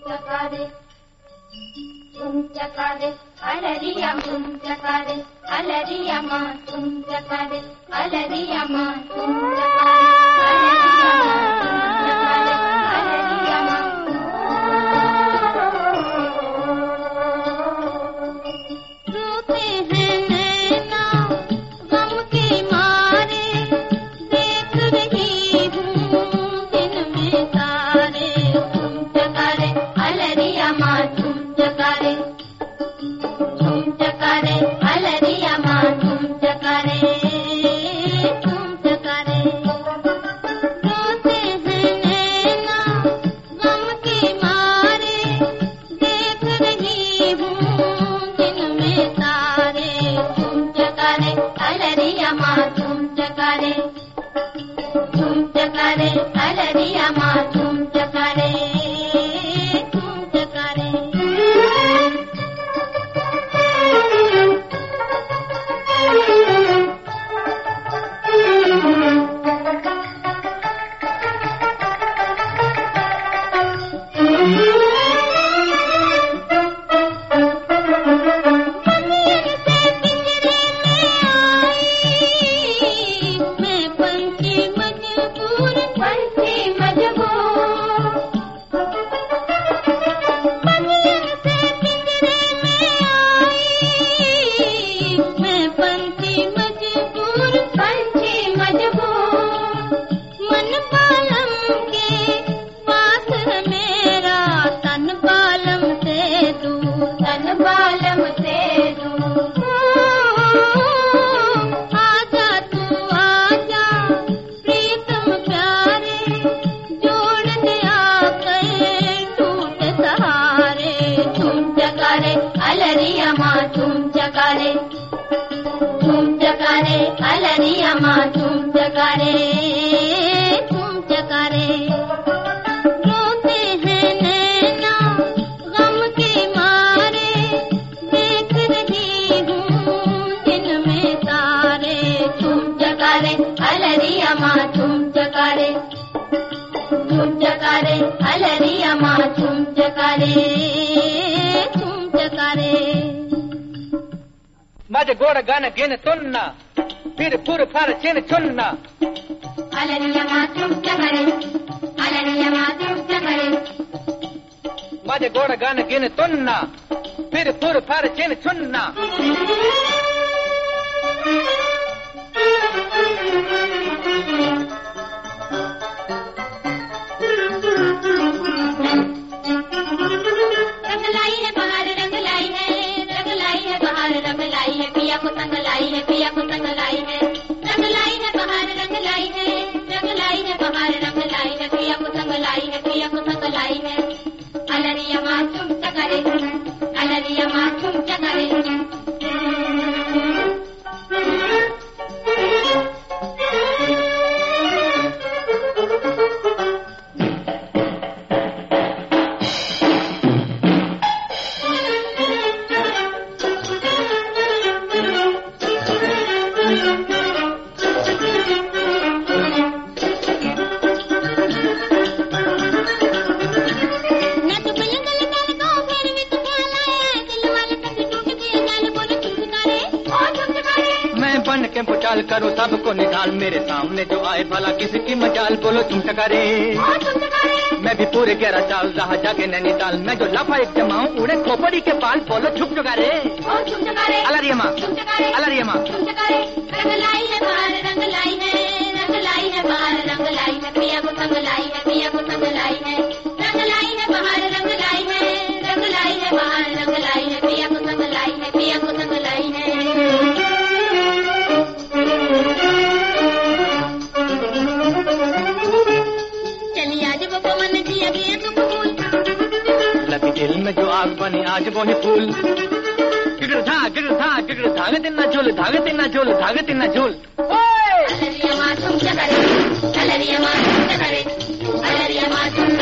चकारे तुम चकारे अलरिया तुम चकारे अलरिया माँ तुम चकारे अलरिया माँ तुम चकारे अलरिया माँ रोते हैं नैना गम के मारे देख रही हूँ दिन में तारे तुम चकारे अलरिया माँ तुम चकारे अलरिया माँ तुम चकारे रोते हैं नैना गम के मारे देख रही हूँ दिन में तारे तुम चकारे अलरिया माँ तुम चकारे अलरिया माँ तुम चकारे अलरिया माँ तुम चकारे अलरिया माँ तुम चकारे रोते हैं नैना गम के मारे देख रही हूँ दिन में तारे तुम चकारे अलरिया माँ तुम चकारे अलरिया माँ तुम चकारे माझे गोड गाणं घेणं तुन्ना फिर फुर फार चिन चुन्ना अलरिया माँ तुम चकारे माझे गोड गाणं घेणं तुन्ना फिर फुर फार चिन चुन्ना पिया को तंग लाई है पिया को तंग लाई है रंग लाई है बाहर रंग लाई है रंग लाई है बाहर रंग लाई है पिया को तंग लाई है पिया को तंग लाई है अलरिया माँ तुम चकारे अलरिया माँ तुम चकारे पुचाल करो सबको निकाल मेरे सामने जो आए भला किसकी मजाल बोलो तुम चकारे मैं भी पूरे 11 साल रहा जाके नैनीताल मैं जो लाफा एक जमाऊं उड़े खोपड़ी के पाल बोलो झुक चकारे अलरिया माँ रंग लाई है बाहर रंग लाई है रंग लाई है बाहर रंग लाई है पिया को तंग लाई है पिया को तंग लाई है रंग लाई है बाहर रंग लाई है रंग लाई है बाहर रंग लाई है पिया को तंग लाई है पिया को तंग लाई है लगी दिल में जो आग बनी आज वो ही फूल गिर धागे दिन न झूल अलरिया माँ तुम चकारे अलरिया माँ तुम चकारे अलरिया माँ तुम